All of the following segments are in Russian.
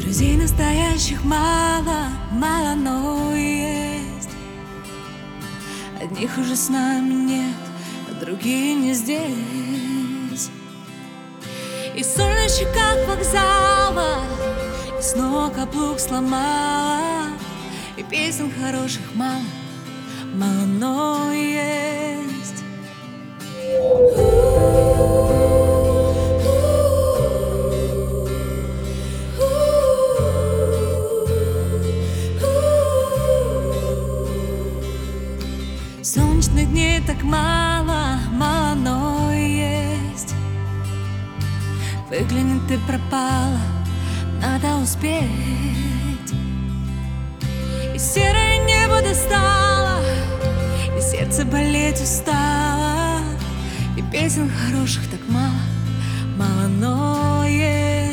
Друзей настоящих мало, мало, но есть. Одних уже с нами нет, а другие не здесь. И соль на щеках вокзала, и снова каблук сломала, и песен хороших мало, мало, но есть. Солнечных дней так мало, мало, но есть. Выгляни, ты пропала, надо успеть. И серое небо достало, и сердце болеть устало, и песен хороших так мало, мало, но есть.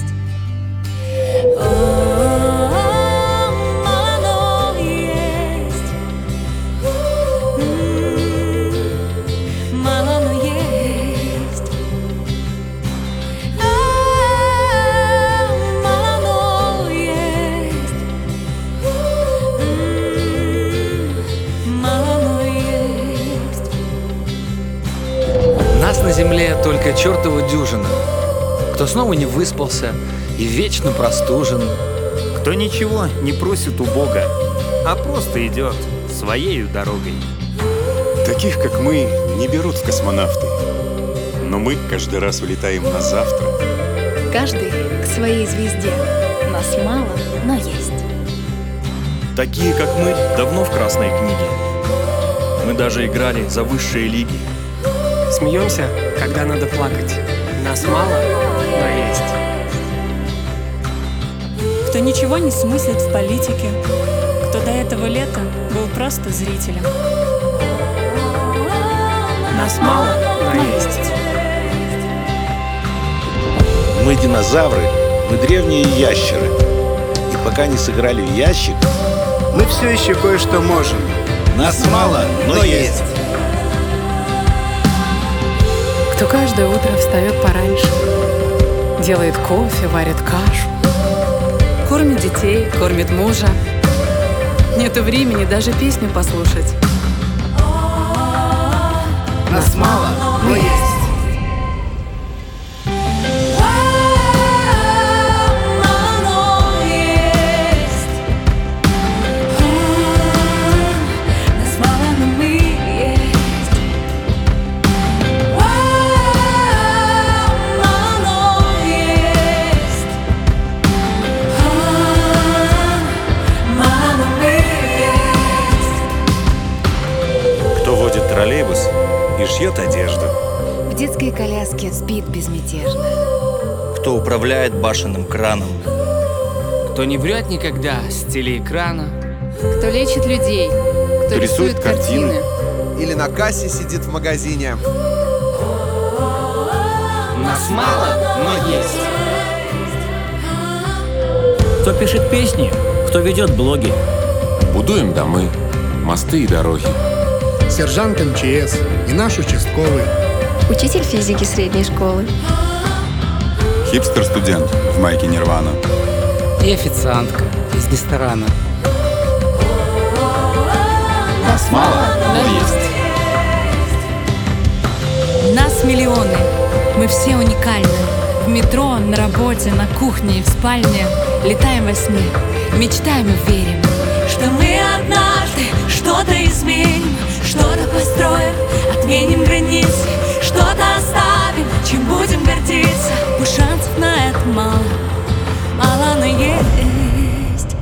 Нас на земле только чертова дюжина. Кто снова не выспался и вечно простужен. Кто ничего не просит у Бога, а просто идет своею дорогой. Таких, как мы, не берут в космонавты. Но мы каждый раз улетаем на завтра. Каждый к своей звезде. Нас мало, но есть. Такие, как мы, давно в красной книге. Мы даже играли за высшие лиги. Смеемся, когда надо плакать. Нас мало, но есть. Кто ничего не смыслит в политике, кто до этого лета был просто зрителем. Нас мало, но есть. Мы динозавры, мы древние ящеры. И пока не сыграли в ящик, мы все еще кое-что можем. Нас мало, но есть. Кто каждое утро встает пораньше, делает кофе, варит кашу, кормит детей, кормит мужа. Нету времени даже песню послушать. Нас мало, но есть. Троллейбус и шьет одежду. В детской коляске спит безмятежно. Кто управляет башенным краном. Кто не врет никогда с телеэкрана. Кто лечит людей. Кто рисует картины. Или на кассе сидит в магазине. Нас мало, но есть. Кто пишет песни, кто ведет блоги. Будуем домы, мосты и дороги. Сержант МЧС и наш участковый. Учитель физики средней школы. Хипстер-студент в майке Нирвана. И официантка из ресторана. Нас мало, но есть. Нас миллионы, мы все уникальны. В метро, на работе, на кухне и в спальне. Летаем во сне, мечтаем и верим, что мы однажды что-то изменим, что-то построим, отменим границы, что-то оставим, чем будем гордиться. Пусть шансов на это мало, мало, но есть.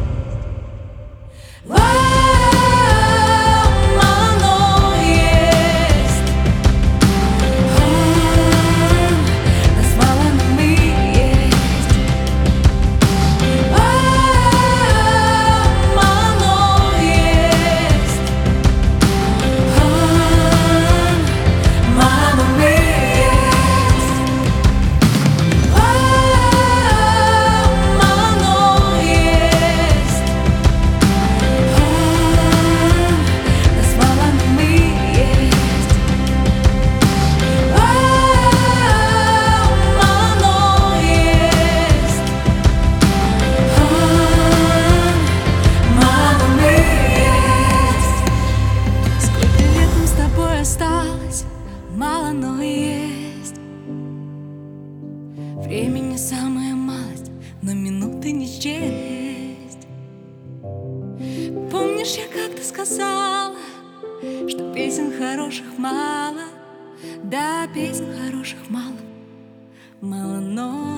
Помнишь, я как-то сказала, что песен хороших мало? Да, песен хороших мало, мало, но